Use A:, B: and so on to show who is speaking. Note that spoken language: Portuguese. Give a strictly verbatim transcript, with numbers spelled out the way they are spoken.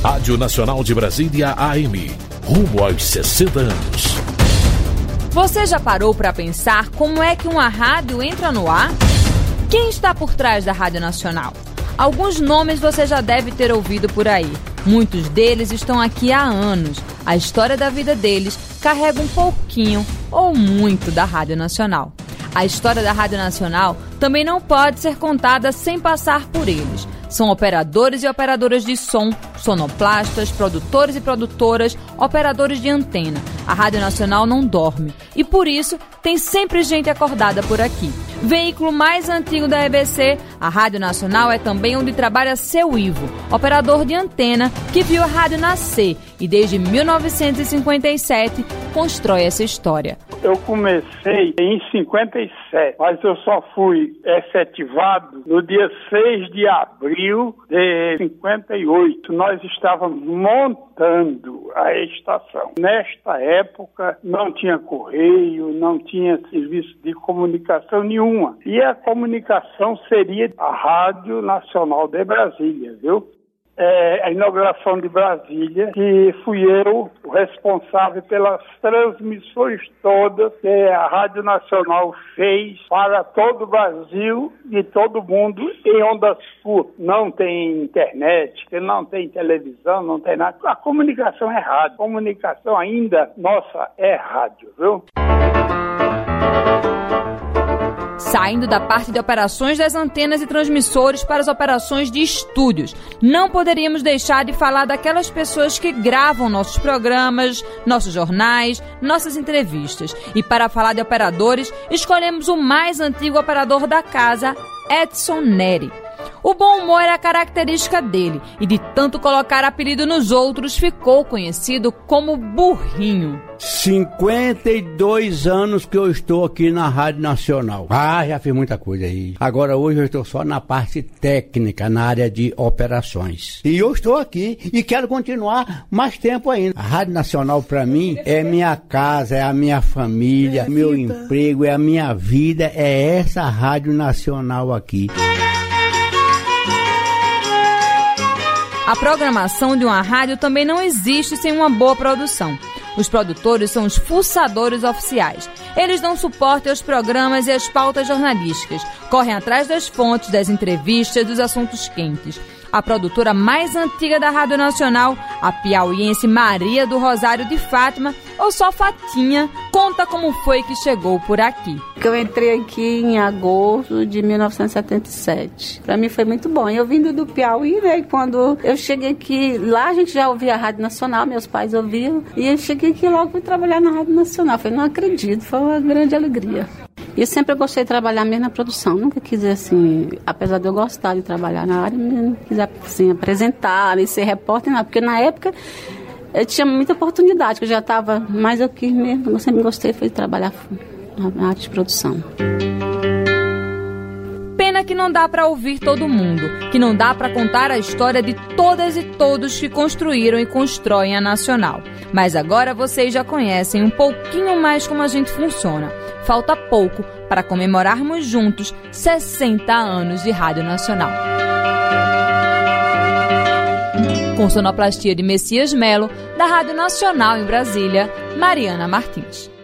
A: Rádio Nacional de Brasília A M, rumo aos sessenta anos.
B: Você já parou para pensar como é que uma rádio entra no ar? Quem está por trás da Rádio Nacional? Alguns nomes você já deve ter ouvido por aí. Muitos deles estão aqui há anos. A história da vida deles carrega um pouquinho ou muito da Rádio Nacional. A história da Rádio Nacional também não pode ser contada sem passar por eles. São operadores e operadoras de som, sonoplastas, produtores e produtoras, operadores de antena. A Rádio Nacional não dorme e, por isso, tem sempre gente acordada por aqui. Veículo mais antigo da E B C, a Rádio Nacional é também onde trabalha seu Ivo, operador de antena que viu a rádio nascer e, desde mil novecentos e cinquenta e sete, constrói essa história.
C: Eu comecei em cinquenta e sete, mas eu só fui efetivado no dia seis de abril de cinquenta e oito. Nós estávamos montando a estação. Nesta época não tinha correio, não tinha serviço de comunicação nenhuma. E a comunicação seria a Rádio Nacional de Brasília, viu? É, a inauguração de Brasília, que fui eu o responsável pelas transmissões todas que a Rádio Nacional fez para todo o Brasil e todo mundo em ondas curtas. Não tem internet, não tem televisão, não tem nada. A comunicação é rádio. A comunicação ainda, nossa, é rádio, viu?
B: Saindo da parte de operações das antenas e transmissores para as operações de estúdios. Não poderíamos deixar de falar daquelas pessoas que gravam nossos programas, nossos jornais, nossas entrevistas. E para falar de operadores, escolhemos o mais antigo operador da casa, Edson Neri. O bom humor era a característica dele e, de tanto colocar apelido nos outros, ficou conhecido como Burrinho.
D: cinquenta e dois anos que eu estou aqui na Rádio Nacional. Ah, já fiz muita coisa aí. Agora hoje eu estou só na parte técnica, na área de operações. E eu estou aqui e quero continuar mais tempo ainda. A Rádio Nacional para mim é minha casa, é a minha família, é meu emprego, é a minha vida, é essa Rádio Nacional aqui.
B: A programação de uma rádio também não existe sem uma boa produção. Os produtores são os fuçadores oficiais. Eles dão suporte aos programas e às pautas jornalísticas, correm atrás das fontes, das entrevistas, dos assuntos quentes. A produtora mais antiga da Rádio Nacional, a piauiense Maria do Rosário de Fátima, ou só Fatinha, conta como foi que chegou por aqui.
E: Eu entrei aqui em agosto de mil novecentos e setenta e sete. Para mim foi muito bom. Eu vindo do Piauí, né? Quando eu cheguei aqui, lá a gente já ouvia a Rádio Nacional, meus pais ouviam, e eu cheguei aqui logo para trabalhar na Rádio Nacional. Eu falei, não acredito, foi uma grande alegria. Eu sempre gostei de trabalhar mesmo na produção, nunca quis assim, apesar de eu gostar de trabalhar na área, não quis assim, apresentar e ser repórter, não, porque na época eu tinha muita oportunidade, que eu já estava, mas eu quis mesmo, eu sempre gostei foi de trabalhar na área de produção.
B: Pena que não dá para ouvir todo mundo, que não dá para contar a história de todas e todos que construíram e constroem a Nacional. Mas agora vocês já conhecem um pouquinho mais como a gente funciona. Falta pouco para comemorarmos juntos sessenta anos de Rádio Nacional. Com sonoplastia de Messias Melo, da Rádio Nacional em Brasília, Mariana Martins.